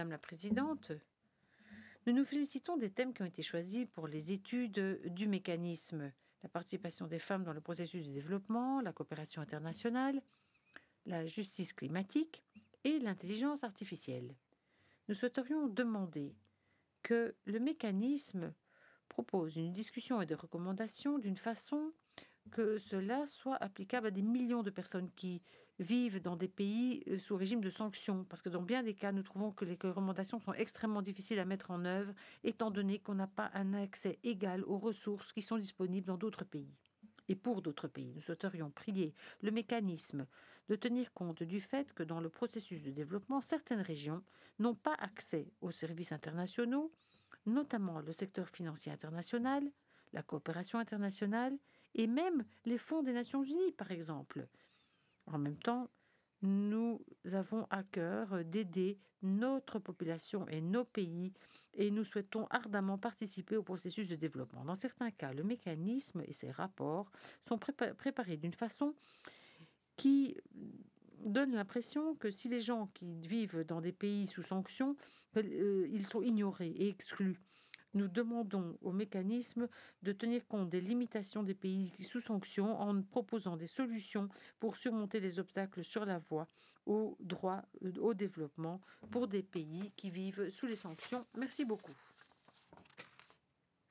Madame la Présidente. Nous nous félicitons des thèmes qui ont été choisis pour les études du mécanisme. La participation des femmes dans le processus de développement, la coopération internationale, la justice climatique et l'intelligence artificielle. Nous souhaiterions demander que le mécanisme propose une discussion et des recommandations d'une façon que cela soit applicable à des millions de personnes qui vivent dans des pays sous régime de sanctions. Parce que dans bien des cas, nous trouvons que les recommandations sont extrêmement difficiles à mettre en œuvre, étant donné qu'on n'a pas un accès égal aux ressources qui sont disponibles dans d'autres pays. Et pour d'autres pays, nous souhaiterions prier le mécanisme de tenir compte du fait que dans le processus de développement, certaines régions n'ont pas accès aux services internationaux, notamment le secteur financier international, la coopération internationale et même les fonds des Nations Unies, par exemple. En même temps, nous avons à cœur d'aider notre population et nos pays et nous souhaitons ardemment participer au processus de développement. Dans certains cas, le mécanisme et ses rapports sont préparés d'une façon qui donne l'impression que si les gens qui vivent dans des pays sous sanctions, ils sont ignorés et exclus. Nous demandons au mécanisme de tenir compte des limitations des pays sous sanctions en proposant des solutions pour surmonter les obstacles sur la voie au droit au développement pour des pays qui vivent sous les sanctions. Merci beaucoup.